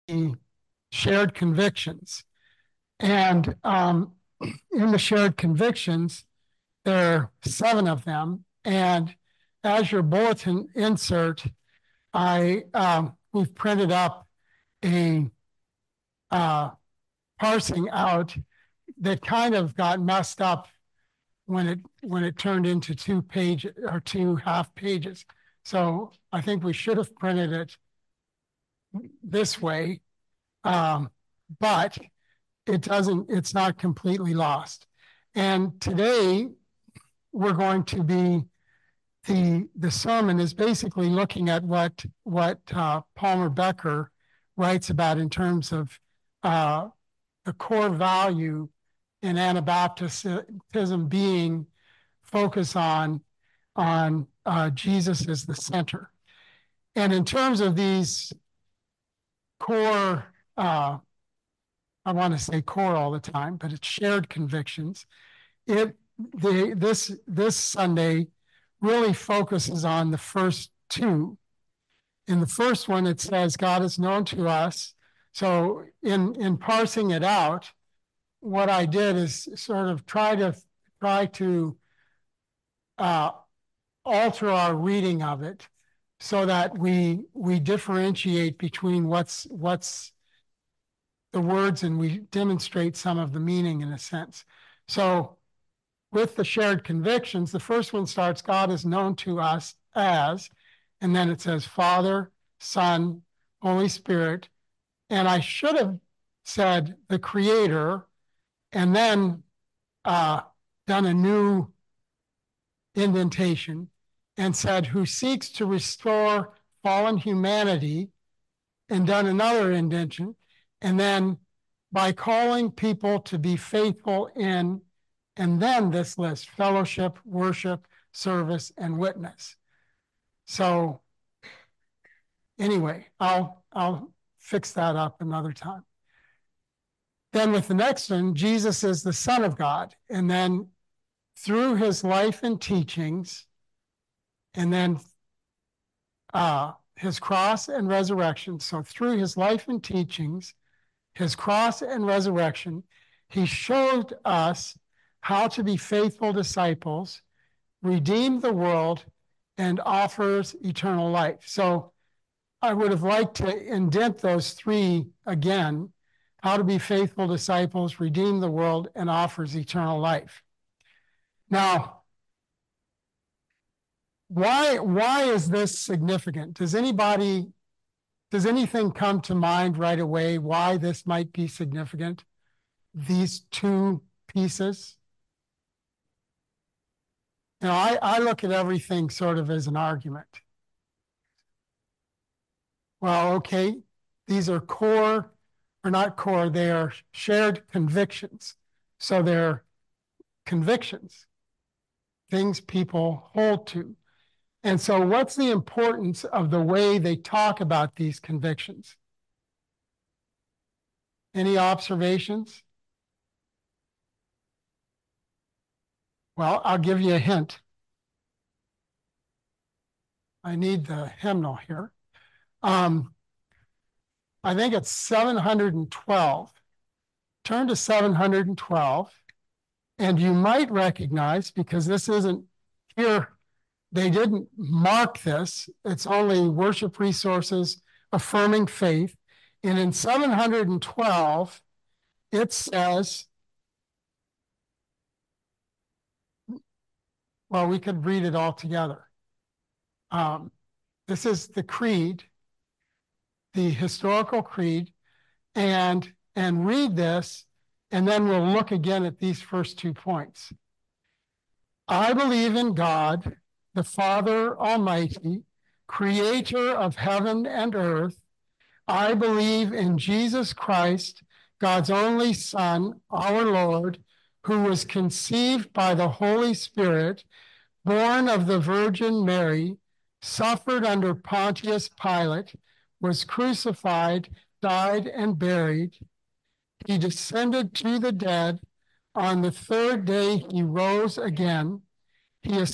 shared convictions. And in the shared convictions, there are 7 of them. And as your bulletin insert, we've printed up a parsing out that kind of got messed up when it turned into 2 half pages. So I think we should have printed it this way, but it's not completely lost. And today we're going to be, the sermon is basically looking at what Palmer Becker writes about in terms of the core value in Anabaptism being focus on Jesus as the center. And in terms of these core, I want to say core all the time, but it's shared convictions. This Sunday really focuses on the first 2. In the first one, it says, God is known to us. So in parsing it out, what I did is sort of try to alter our reading of it so that we differentiate between what's the words, and we demonstrate some of the meaning in a sense. So with the shared convictions, the first one starts, God is known to us as, and then it says Father, Son, Holy Spirit. And I should have said the Creator, and then done a new indentation and said, who seeks to restore fallen humanity, and done another indentation. And then by calling people to be faithful in, and then this list, fellowship, worship, service, and witness. So anyway, I'll fix that up another time. Then with the next one, Jesus is the Son of God. And then through his life and teachings, and then his cross and resurrection. So through his life and teachings, his cross and resurrection, he showed us how to be faithful disciples, redeem the world, and offers eternal life. So I would have liked to indent those 3 again: how to be faithful disciples, redeem the world, and offers eternal life. Now, why is this significant? Does anything come to mind right away why this might be significant? These 2 pieces? I look at everything sort of as an argument. Well, okay, these are core, or not core, they are shared convictions. So they're convictions, things people hold to. And so what's the importance of the way they talk about these convictions? Any observations? Well, I'll give you a hint. I need the hymnal here. I think it's 712. Turn to 712, and you might recognize, because this isn't here, they didn't mark this. It's only worship resources, affirming faith. And in 712, it says, well, we could read it all together. This is the creed, the historical creed, and read this, and then we'll look again at these first 2 points. I believe in God, the Father Almighty, creator of heaven and earth. I believe in Jesus Christ, God's only Son, our Lord, who was conceived by the Holy Spirit, born of the Virgin Mary, suffered under Pontius Pilate, was crucified, died, and buried. He descended to the dead. On the 3rd day, he rose again. He's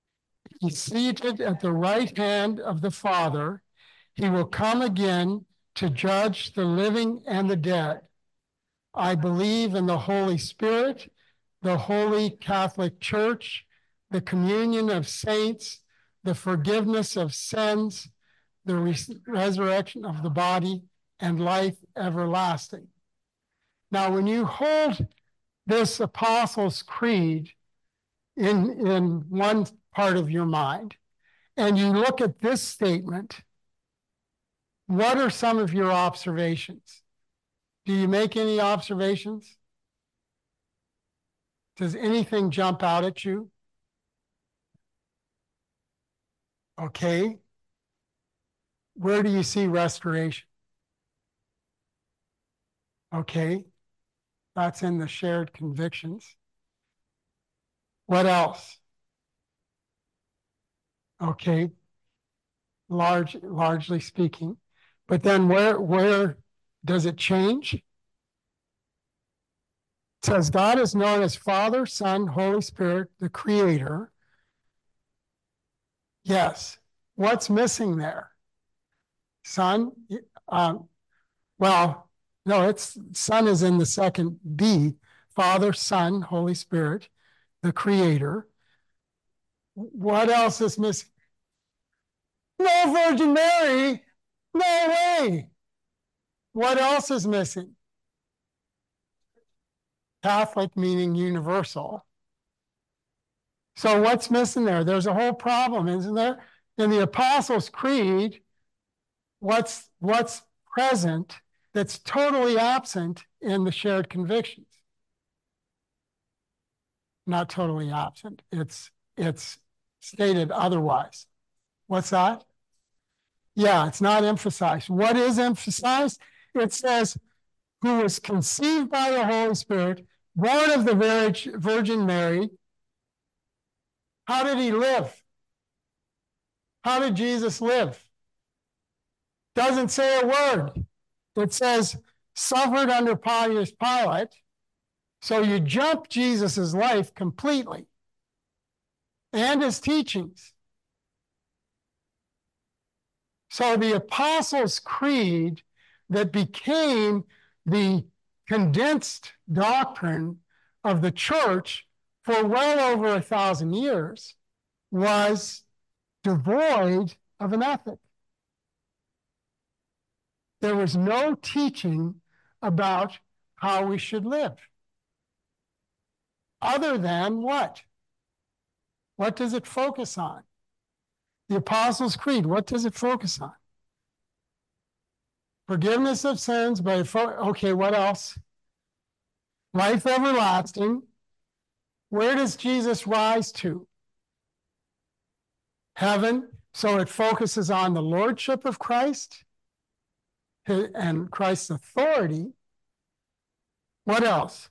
seated at the right hand of the Father. He will come again to judge the living and the dead. I believe in the Holy Spirit, the Holy Catholic Church, the communion of saints, the forgiveness of sins, the resurrection of the body, and life everlasting. Now, when you hold this Apostles' Creed in one part of your mind, and you look at this statement, what are some of your observations? Do you make any observations? Does anything jump out at you? Okay. Where do you see restoration? Okay. That's in the shared convictions. What else? Okay. Largely speaking. But then where does it change? It says God is known as Father, Son, Holy Spirit, the Creator. Yes. What's missing there? Son? Well, no, it's Son is in the second B. Father, Son, Holy Spirit, the Creator. What else is missing? No Virgin Mary. No way. What else is missing? Catholic meaning universal. So what's missing there? There's a whole problem, isn't there? In the Apostles' Creed, what's present that's totally absent in the shared convictions? Not totally absent. It's stated otherwise. What's that? Yeah, it's not emphasized. What is emphasized? It says, who was conceived by the Holy Spirit, born of the Virgin Mary. How did he live? How did Jesus live? Doesn't say a word. It says, suffered under Pontius Pilate. So you jump Jesus's life completely and his teachings. So the Apostles' Creed that became the condensed doctrine of the church for well over 1,000 years was devoid of an ethic. There was no teaching about how we should live. Other than what? What does it focus on? The Apostles' Creed, what does it focus on? Forgiveness of sins, but okay, what else? Life everlasting. Where does Jesus rise to? Heaven. So it focuses on the lordship of Christ and Christ's authority. What else?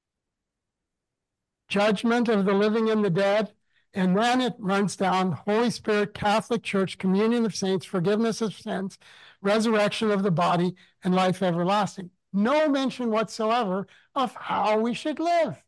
Judgment of the living and the dead. And then it runs down Holy Spirit, Catholic Church, communion of saints, forgiveness of sins, resurrection of the body, and life everlasting. No mention whatsoever of how we should live.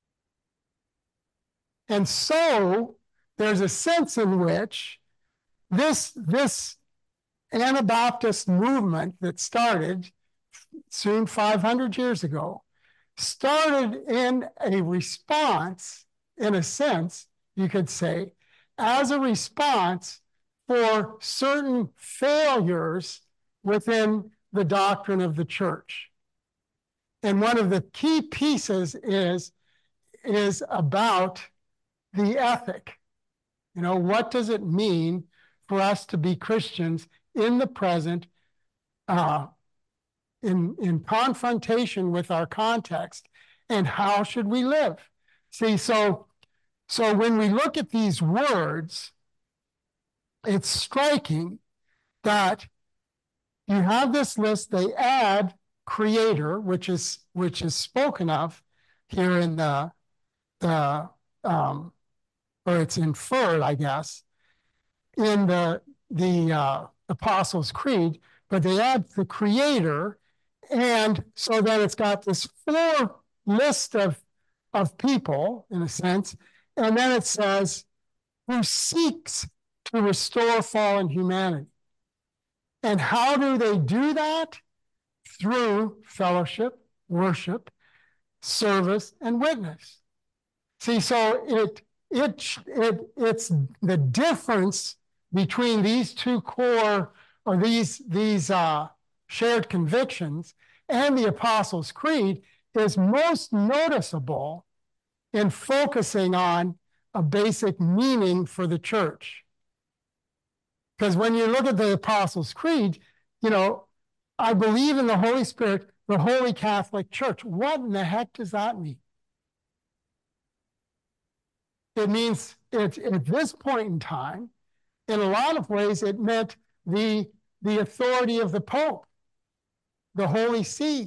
And so there's a sense in which this Anabaptist movement that started soon 500 years ago started in a response, in a sense, you could say, as a response for certain failures within the doctrine of the church. And one of the key pieces is about the ethic. You know, what does it mean for us to be Christians in the present, in confrontation with our context, and how should we live? See, so when we look at these words, it's striking that you have this list. They add creator, which is spoken of here in or it's inferred, I guess, in the Apostles' Creed, but they add the creator, and so then it's got this full list of people, in a sense, and then it says, who seeks to restore fallen humanity. And how do they do that? Through fellowship, worship, service, and witness. See, so it's the difference between these two core, or these shared convictions and the Apostles' Creed is most noticeable in focusing on a basic meaning for the church. Because when you look at the Apostles' Creed, I believe in the Holy Spirit, the Holy Catholic Church. What in the heck does that mean? It means at this point in time, in a lot of ways, it meant the authority of the Pope, the Holy See.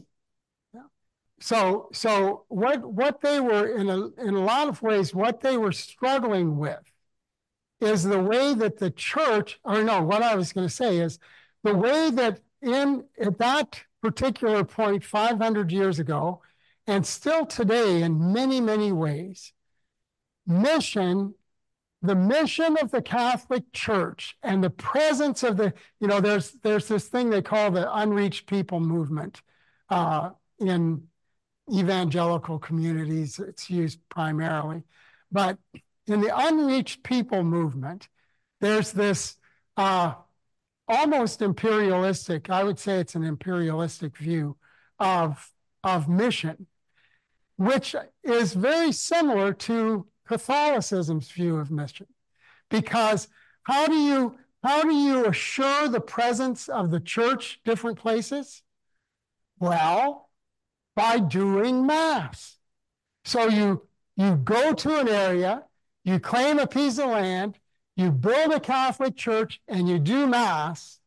So what they were, in a lot of ways, what they were struggling with is the way that the church, or no, what I was going to say is the way that at that particular point 500 years ago, and still today in many, many ways, the mission of the Catholic Church and the presence of there's this thing they call the unreached people movement in evangelical communities. It's used primarily. But in the unreached people movement, there's this almost imperialistic, I would say it's an imperialistic view of mission, which is very similar to Catholicism's view of mission. Because how do you assure the presence of the church different places? Well, by doing Mass. So you go to an area, you claim a piece of land, you build a Catholic church, and you do Mass,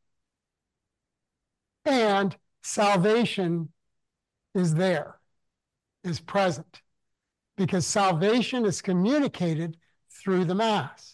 and salvation is there, is present. Because salvation is communicated through the Mass.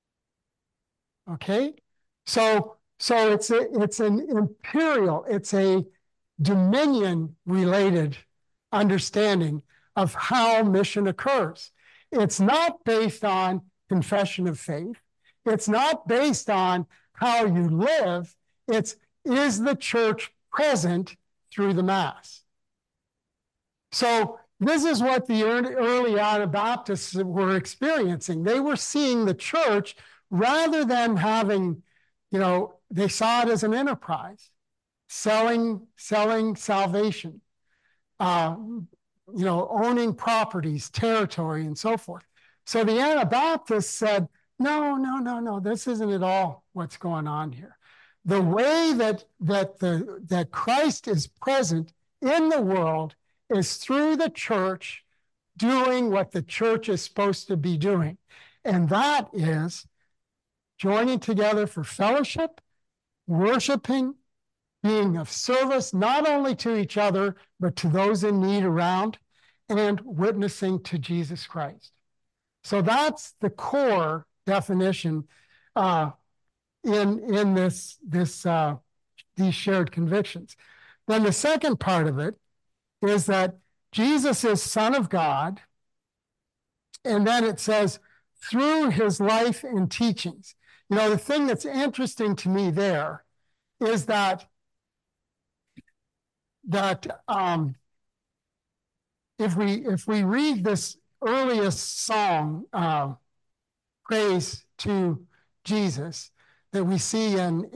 Okay? So it's an imperial, it's a dominion-related understanding of how mission occurs. It's not based on confession of faith. It's not based on how you live. Is the church present through the Mass? So this is what the early Anabaptists were experiencing. They were seeing the church rather than having, they saw it as an enterprise, selling salvation, owning properties, territory, and so forth. So the Anabaptists said, no, this isn't at all what's going on here. The way that Christ is present in the world is through the church doing what the church is supposed to be doing. And that is joining together for fellowship, worshiping, being of service not only to each other, but to those in need around, and witnessing to Jesus Christ. So that's the core definition in these shared convictions. Then the second part of it is that Jesus is Son of God, and then it says, through his life and teachings. The thing that's interesting to me there is that if we read this earliest song, praise to Jesus, that we see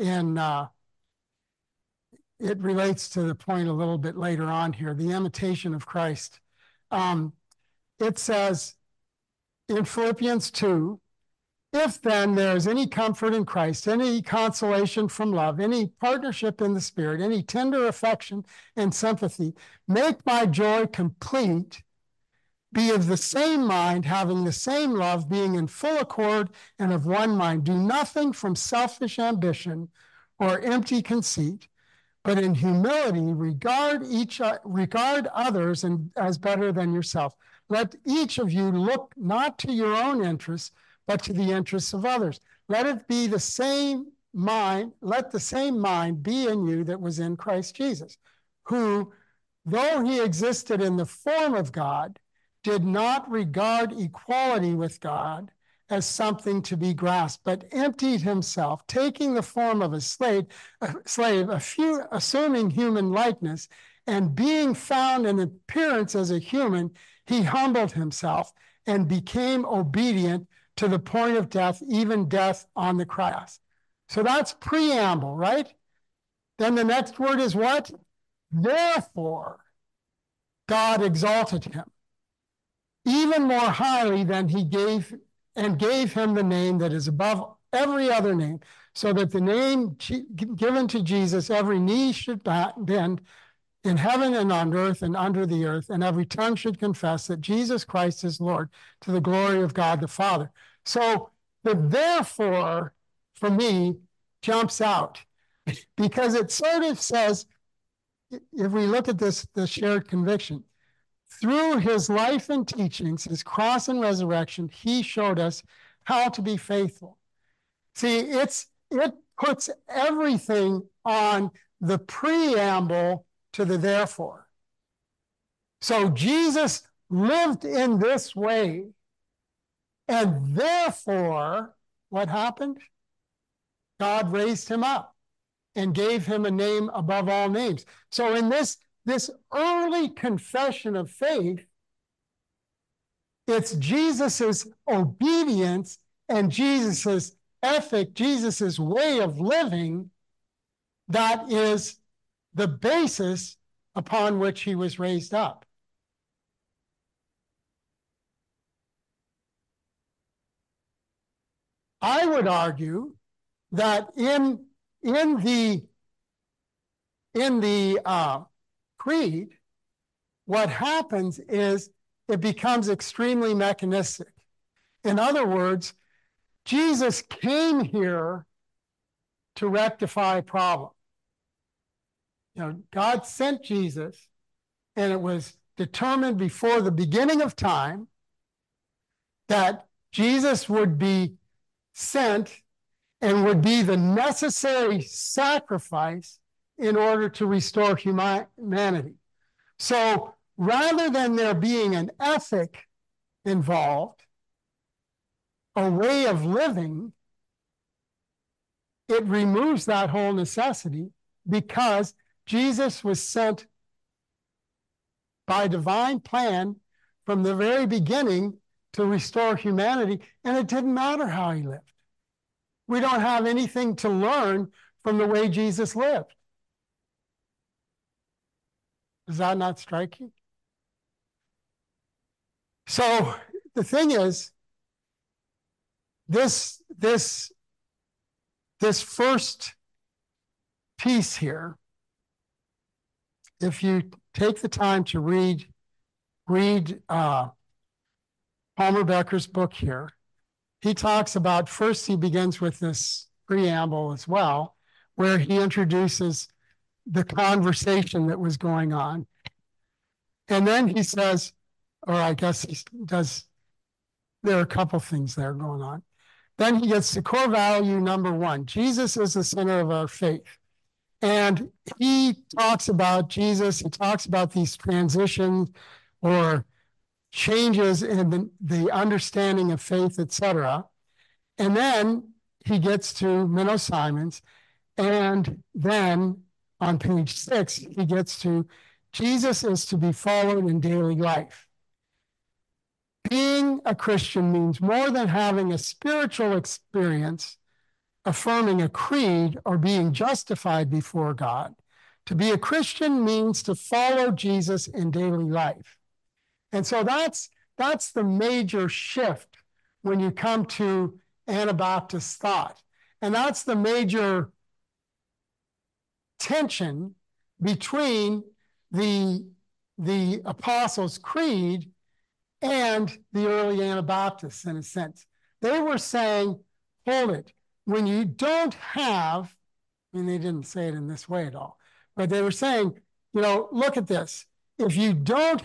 it relates to the point a little bit later on here, the imitation of Christ. It says in Philippians 2, if then there is any comfort in Christ, any consolation from love, any partnership in the Spirit, any tender affection and sympathy, make my joy complete. Be of the same mind, having the same love, being in full accord and of one mind. Do nothing from selfish ambition or empty conceit, but in humility regard others as better than yourself. Let each of you look not to your own interests, but to the interests of others. Let the same mind be in you that was in Christ Jesus, who, though he existed in the form of God, did not regard equality with God as something to be grasped, but emptied himself, taking the form of a slave, assuming human likeness, and being found in appearance as a human, he humbled himself and became obedient to the point of death, even death on the cross. So that's preamble, right? Then the next word is what? Therefore, God exalted him even more highly than he gave him the name that is above every other name, so that the name given to Jesus, every knee should bend in heaven and on earth and under the earth, and every tongue should confess that Jesus Christ is Lord, to the glory of God the Father. So the therefore, for me, jumps out, because it sort of says, if we look at this, the shared conviction, through his life and teachings, his cross and resurrection, he showed us how to be faithful. See, it puts everything on the preamble to the therefore. So Jesus lived in this way, and therefore, what happened? God raised him up and gave him a name above all names. So in this early confession of faith, it's Jesus's obedience and Jesus's ethic, Jesus's way of living, that is the basis upon which he was raised up. I would argue that in the creed, what happens is it becomes extremely mechanistic. In other words, Jesus came here to rectify a problem. You know, God sent Jesus, and it was determined before the beginning of time that Jesus would be sent and would be the necessary sacrifice in order to restore humanity. So rather than there being an ethic involved, a way of living, it removes that whole necessity, because Jesus was sent by divine plan from the very beginning to restore humanity, and it didn't matter how he lived. We don't have anything to learn from the way Jesus lived. Is that not striking? So the thing is, this first piece here, if you take the time to read Palmer Becker's book here, he talks about, first he begins with this preamble as well, where he introduces the conversation that was going on. And then he says, or I guess he does, there are a couple things there going on. Then he gets to core value number one. Jesus is the center of our faith. And he talks about Jesus, he talks about these transitions or changes in the understanding of faith, etc. And then he gets to Menno Simons. And then on page 6, he gets to Jesus is to be followed in daily life. Being a Christian means more than having a spiritual experience, affirming a creed, or being justified before God. To be a Christian means to follow Jesus in daily life. And so that's the major shift when you come to Anabaptist thought. And that's the major tension between the Apostles' Creed and the early Anabaptists, in a sense. They were saying, hold it, when you don't have, I mean, they didn't say it in this way at all, but they were saying, you know, look at this. If you don't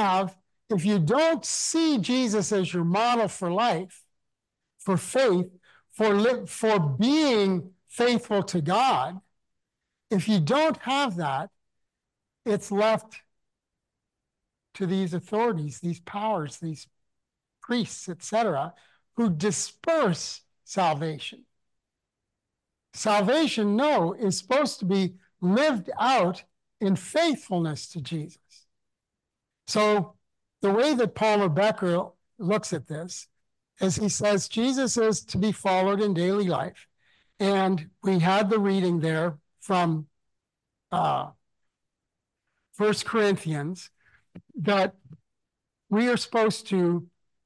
see Jesus as your model for life, for faith, for being faithful to God, if you don't have that, it's left to these authorities, these powers, these priests, etc., who disperse salvation. Salvation, no, is supposed to be lived out in faithfulness to Jesus. So the way that Palmer Becker looks at this is he says Jesus is to be followed in daily life. And we had the reading there from 1 Corinthians that we are supposed to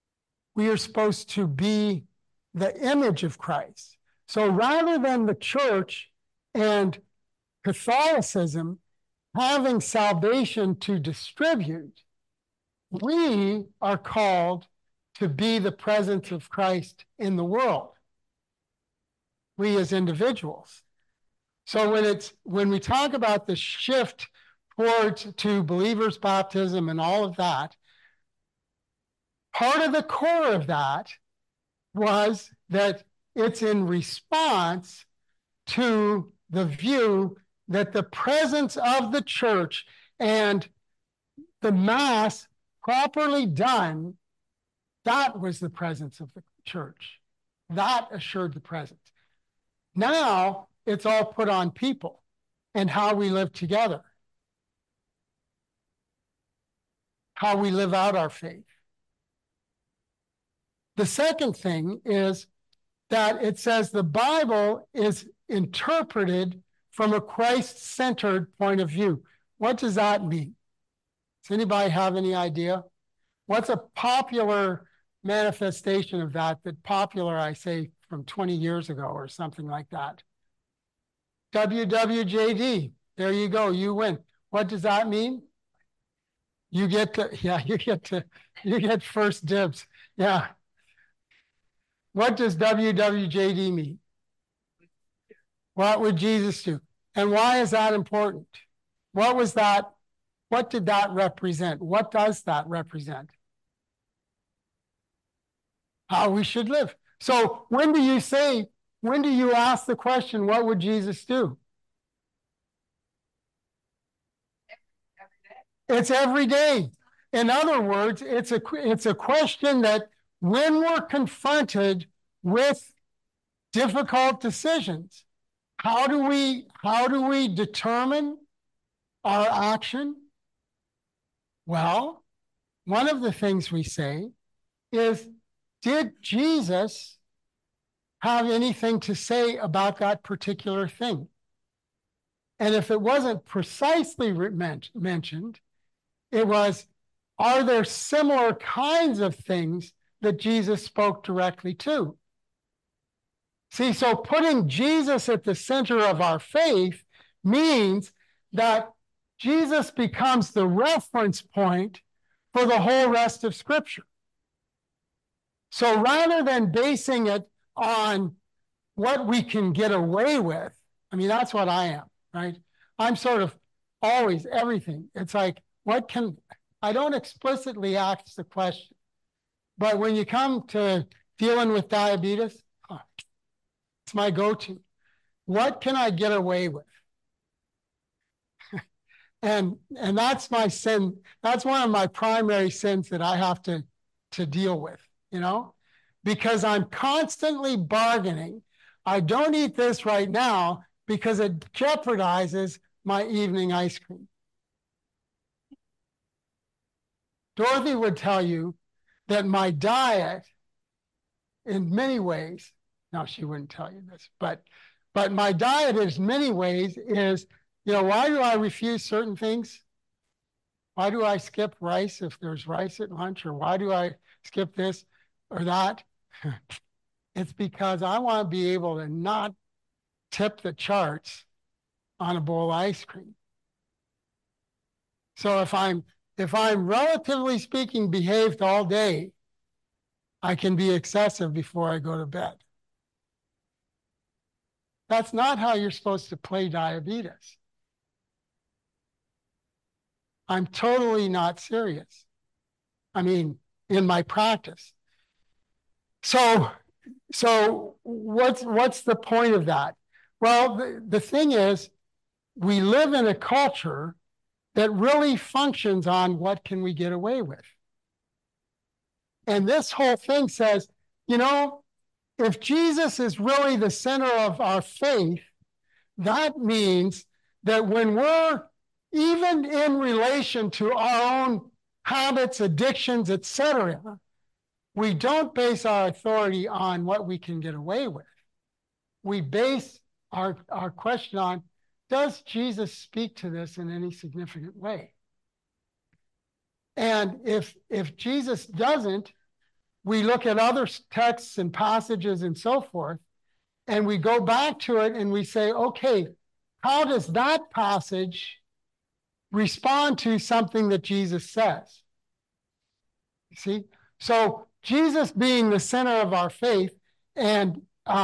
be the image of Christ. So rather than the church and Catholicism having salvation to distribute, we are called to be the presence of Christ in the world. We as individuals. So when we talk about the shift to believers' baptism and all of that, part of the core of that was that it's in response to the view that the presence of the church and the Mass properly done, that was the presence of the church. That assured the presence. Now it's all put on people and how we live together, how we live out our faith. The second thing is that it says the Bible is interpreted from a Christ-centered point of view. What does that mean? Does anybody have any idea? What's a popular manifestation of that? That popular, I say, from 20 years ago or something like that. WWJD. There you go. You win. What does that mean? You get first dibs. Yeah. What does WWJD mean? What would Jesus do? And why is that important? What was that? What did that represent? What does that represent? How we should live. So when do you ask the question, what would Jesus do? It's every day. In other words, it's a question that when we're confronted with difficult decisions, how do we determine our action? Well, one of the things we say is, did Jesus have anything to say about that particular thing? And if it wasn't precisely mentioned, it was, are there similar kinds of things that Jesus spoke directly to? See, so putting Jesus at the center of our faith means that Jesus becomes the reference point for the whole rest of Scripture. So rather than basing it on what we can get away with, I mean, that's what I am, right? I'm sort of always everything. It's like, I don't explicitly ask the question, but when you come to dealing with diabetes, it's my go-to. What can I get away with? And that's my sin. That's one of my primary sins that I have to deal with, because I'm constantly bargaining. I don't eat this right now because it jeopardizes my evening ice cream. Dorothy would tell you that my diet, in many ways, no, she wouldn't tell you this, but my diet in many ways is, why do I refuse certain things? Why do I skip rice if there's rice at lunch? Or why do I skip this or that? It's because I want to be able to not tip the charts on a bowl of ice cream. So if I'm relatively speaking behaved all day, I can be excessive before I go to bed. That's not how you're supposed to play diabetes. I'm totally not serious. I mean, in my practice. So what's the point of that? Well, the thing is, we live in a culture that really functions on what can we get away with. And this whole thing says, you know, if Jesus is really the center of our faith, that means that when we're even in relation to our own habits, addictions, etc., we don't base our authority on what we can get away with. We base our question on, does Jesus speak to this in any significant way? And if Jesus doesn't, we look at other texts and passages and so forth, and we go back to it and we say, okay, how does that passage respond to something that Jesus says? You see? So Jesus being the center of our faith and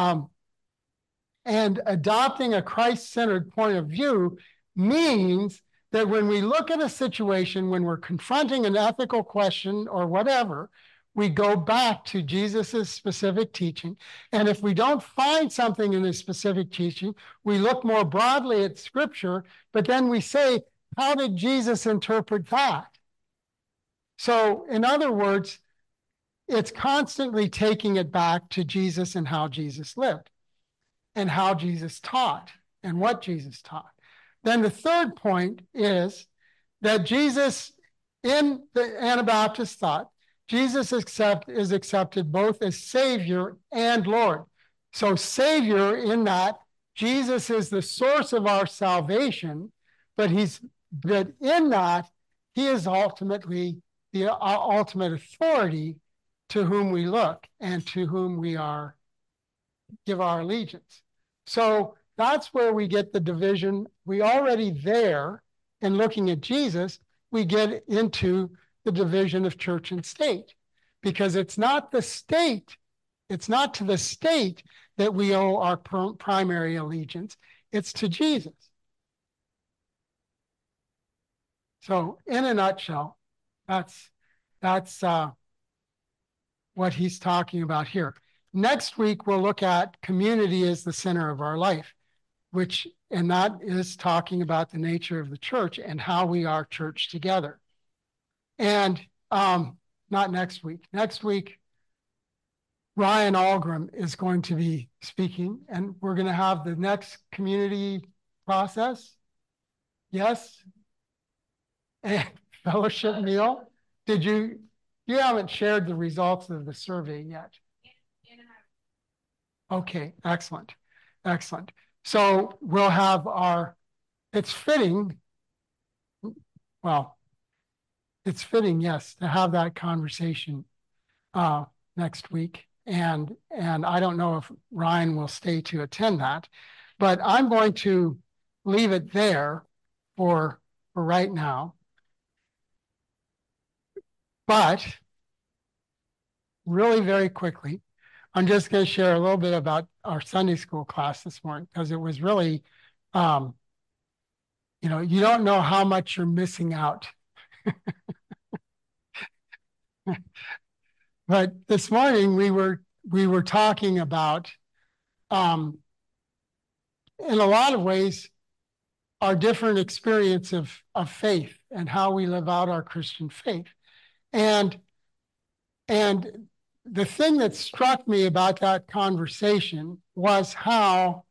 adopting a Christ-centered point of view means that when we look at a situation, when we're confronting an ethical question or whatever, we go back to Jesus's specific teaching. And if we don't find something in his specific teaching, we look more broadly at Scripture, but then we say, how did Jesus interpret that? So, in other words, it's constantly taking it back to Jesus and how Jesus lived and how Jesus taught and what Jesus taught. Then the third point is that Jesus, in the Anabaptist thought, Jesus is accepted both as Savior and Lord. So Savior in that Jesus is the source of our salvation, but in that he is ultimately the ultimate authority to whom we look and to whom we give our allegiance. So that's where we get the division. We already there, in looking at Jesus, we get into the division of church and state, because it's not the state, it's not to the state that we owe our primary allegiance, it's to Jesus. So in a nutshell, that's what he's talking about here. Next week, we'll look at community as the center of our life, and that is talking about the nature of the church and how we are church together. And not next week. Next week, Ryan Algrim is going to be speaking, and we're going to have the next community process. Yes? And fellowship meal. You haven't shared the results of the survey yet. Okay, excellent. Excellent. So we'll have it's fitting, yes, to have that conversation next week. And I don't know if Ryan will stay to attend that, but I'm going to leave it there for right now. But really very quickly, I'm just going to share a little bit about our Sunday school class this morning, because it was really, you don't know how much you're missing out. But this morning we were talking about, in a lot of ways, our different experience of faith and how we live out our Christian faith. And the thing that struck me about that conversation was how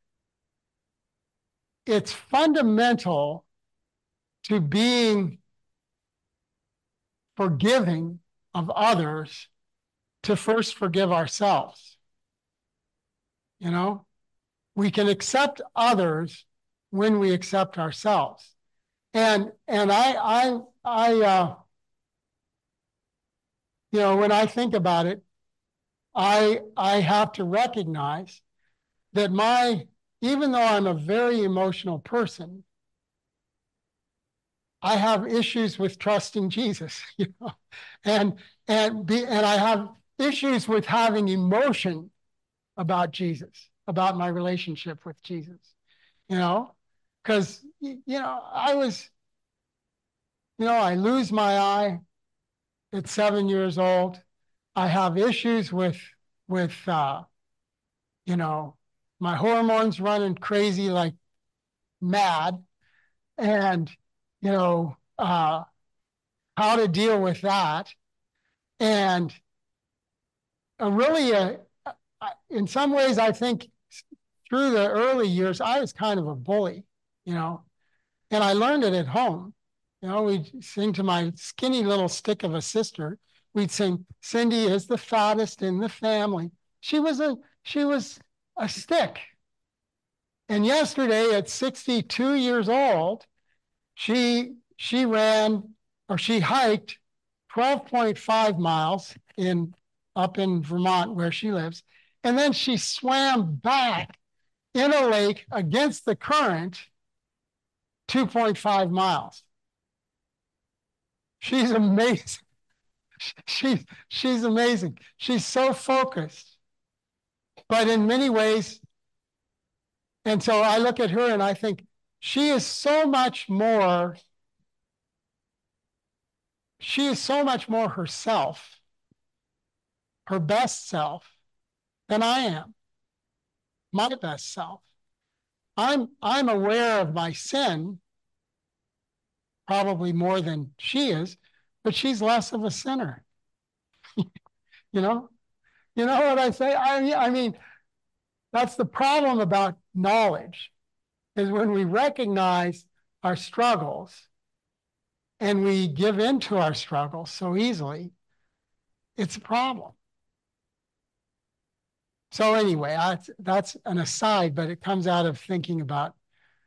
it's fundamental to being forgiving of others to first forgive ourselves. We can accept others when we accept ourselves. And I when I think about it, I have to recognize that even though I'm a very emotional person, I have issues with trusting Jesus, and I have issues with having emotion about Jesus, about my relationship with Jesus, because I lose my eye at 7 years old. I have issues with my hormones running crazy like mad, and how to deal with that. And in some ways, I think through the early years, I was kind of a bully, you know, and I learned it at home. You know, we'd sing to my skinny little stick of a sister. We'd sing, Cindy is the fattest in the family. She was a stick. And yesterday at 62 years old, she ran or she hiked 12.5 miles up in Vermont where she lives. And then she swam back in a lake against the current 2.5 miles. She's amazing. She's amazing. She's so focused, but in many ways. And so I look at her and I think she is so much more herself, her best self, than I am, my best self. I'm aware of my sin, probably more than she is, but she's less of a sinner. You know? You know what I say? I mean, that's the problem about knowledge, is when we recognize our struggles and we give in to our struggles so easily, it's a problem. So anyway, that's an aside, but it comes out of thinking about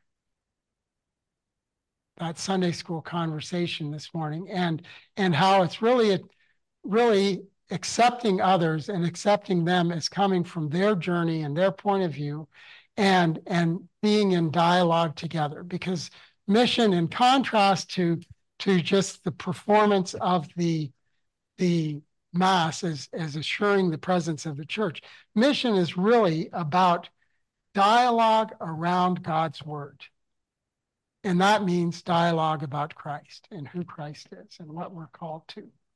that Sunday school conversation this morning and how it's really accepting others and accepting them as coming from their journey and their point of view and being in dialogue together. Because mission, in contrast to just the performance of the Mass as assuring the presence of the church, mission is really about dialogue around God's word. And that means dialogue about Christ and who Christ is and what we're called to.